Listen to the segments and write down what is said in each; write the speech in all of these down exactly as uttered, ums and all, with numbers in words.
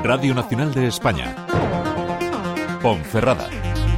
Radio Nacional de España. Ponferrada.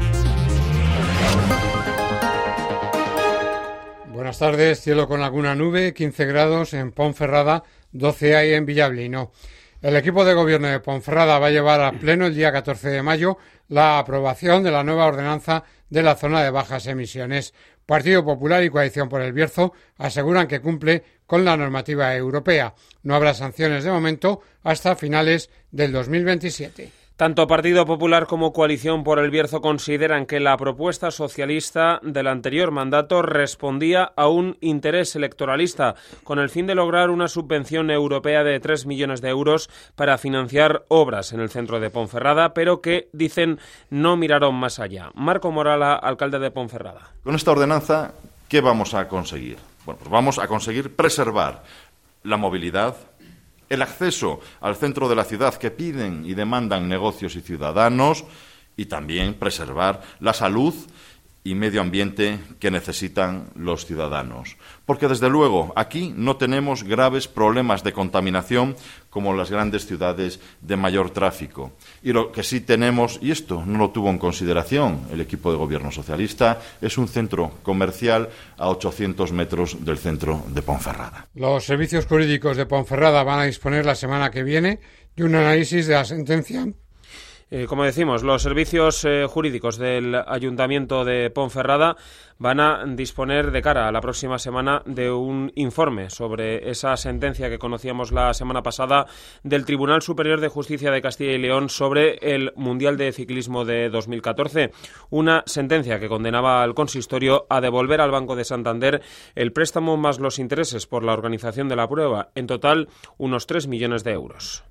Buenas tardes, cielo con alguna nube, quince grados en Ponferrada, doce hay en Villablino. El equipo de gobierno de Ponferrada va a llevar a pleno el día catorce de mayo la aprobación de la nueva ordenanza de la zona de bajas emisiones. Partido Popular y Coalición por el Bierzo aseguran que cumple con la normativa europea. No habrá sanciones de momento hasta finales del dos mil veintisiete. Tanto Partido Popular como Coalición por el Bierzo consideran que la propuesta socialista del anterior mandato respondía a un interés electoralista, con el fin de lograr una subvención europea de tres millones de euros para financiar obras en el centro de Ponferrada, pero que, dicen, no miraron más allá. Marco Morala, alcalde de Ponferrada. Con esta ordenanza, ¿qué vamos a conseguir? Bueno, pues vamos a conseguir preservar la movilidad, el acceso al centro de la ciudad que piden y demandan negocios y ciudadanos, y también preservar la salud y medio ambiente que necesitan los ciudadanos. Porque, desde luego, aquí no tenemos graves problemas de contaminación como en las grandes ciudades de mayor tráfico. Y lo que sí tenemos, y esto no lo tuvo en consideración el equipo de gobierno socialista, es un centro comercial a ochocientos metros del centro de Ponferrada. Los servicios jurídicos de Ponferrada van a disponer la semana que viene de un análisis de la sentencia. Eh, como decimos, los servicios eh, jurídicos del Ayuntamiento de Ponferrada van a disponer de cara a la próxima semana de un informe sobre esa sentencia que conocíamos la semana pasada del Tribunal Superior de Justicia de Castilla y León sobre el Mundial de Ciclismo de dos mil catorce. Una sentencia que condenaba al consistorio a devolver al Banco de Santander el préstamo más los intereses por la organización de la prueba, en total unos tres millones de euros.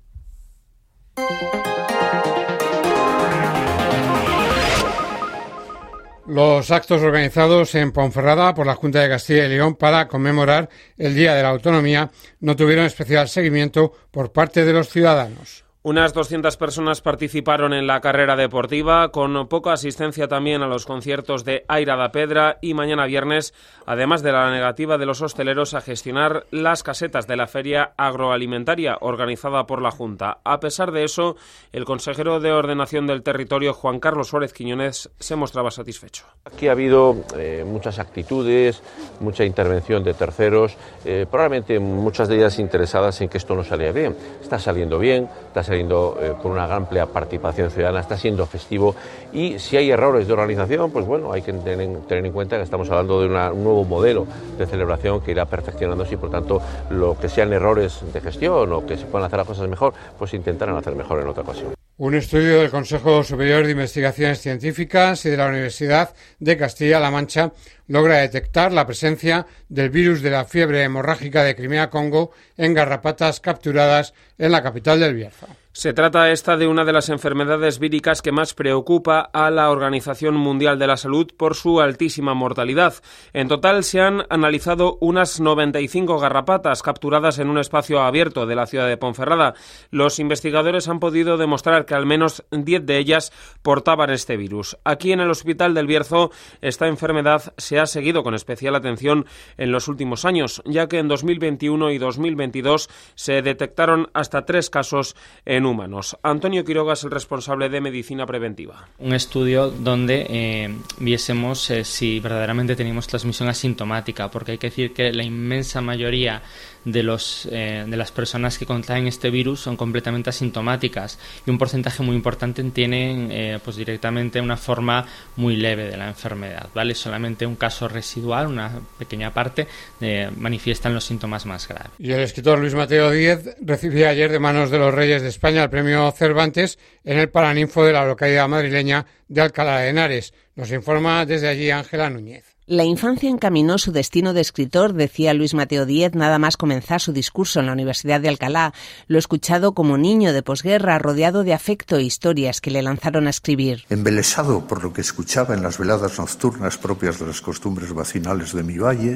Los actos organizados en Ponferrada por la Junta de Castilla y León para conmemorar el Día de la Autonomía no tuvieron especial seguimiento por parte de los ciudadanos. Unas doscientas personas participaron en la carrera deportiva, con poca asistencia también a los conciertos de Aira da Pedra y mañana viernes, además de la negativa de los hosteleros a gestionar las casetas de la feria agroalimentaria organizada por la Junta. A pesar de eso, el consejero de Ordenación del Territorio, Juan Carlos Suárez Quiñones, se mostraba satisfecho. Aquí ha habido eh, muchas actitudes, mucha intervención de terceros, eh, probablemente muchas de ellas interesadas en que esto no salía bien. Está saliendo bien, está saliendo Eh, con una amplia participación ciudadana, está siendo festivo, y si hay errores de organización, pues bueno, hay que tener, tener en cuenta que estamos hablando de una, un nuevo modelo de celebración que irá perfeccionándose, y por tanto lo que sean errores de gestión o que se puedan hacer las cosas mejor, pues intentarán hacer mejor en otra ocasión. Un estudio del Consejo Superior de Investigaciones Científicas y de la Universidad de Castilla-La Mancha logra detectar la presencia del virus de la fiebre hemorrágica de Crimea-Congo en garrapatas capturadas en la capital del Bierzo. Se trata esta de una de las enfermedades víricas que más preocupa a la Organización Mundial de la Salud por su altísima mortalidad. En total se han analizado unas noventa y cinco garrapatas capturadas en un espacio abierto de la ciudad de Ponferrada. Los investigadores han podido demostrar que al menos diez de ellas portaban este virus. Aquí en el Hospital del Bierzo esta enfermedad se ha seguido con especial atención en los últimos años, ya que en dos mil veintiuno y dos mil veintidós se detectaron hasta tres casos en humanos. Antonio Quiroga es el responsable de Medicina Preventiva. Un estudio donde eh, viésemos eh, si verdaderamente teníamos transmisión asintomática, porque hay que decir que la inmensa mayoría de, los, eh, de las personas que contraen este virus son completamente asintomáticas, y un porcentaje muy importante tienen eh, pues directamente una forma muy leve de la enfermedad, ¿vale? Solamente un caso residual, una pequeña parte, eh, manifiestan los síntomas más graves. Y el escritor Luis Mateo Díez recibió ayer de manos de los Reyes de España el premio Cervantes en el Paraninfo de la localidad madrileña de Alcalá de Henares. Nos informa desde allí Ángela Núñez. La infancia encaminó su destino de escritor, decía Luis Mateo Díez nada más comenzar su discurso en la Universidad de Alcalá. Lo he escuchado como niño de posguerra, rodeado de afecto e historias que le lanzaron a escribir. Embelesado por lo que escuchaba en las veladas nocturnas propias de las costumbres vacinales de mi valle,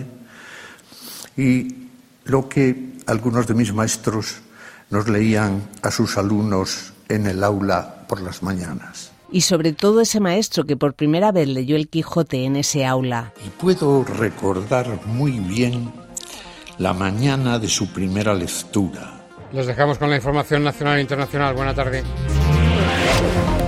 y lo que algunos de mis maestros nos leían a sus alumnos en el aula por las mañanas. Y sobre todo ese maestro que por primera vez leyó el Quijote en ese aula. Y puedo recordar muy bien la mañana de su primera lectura. Les dejamos con la información nacional e internacional. Buena tarde.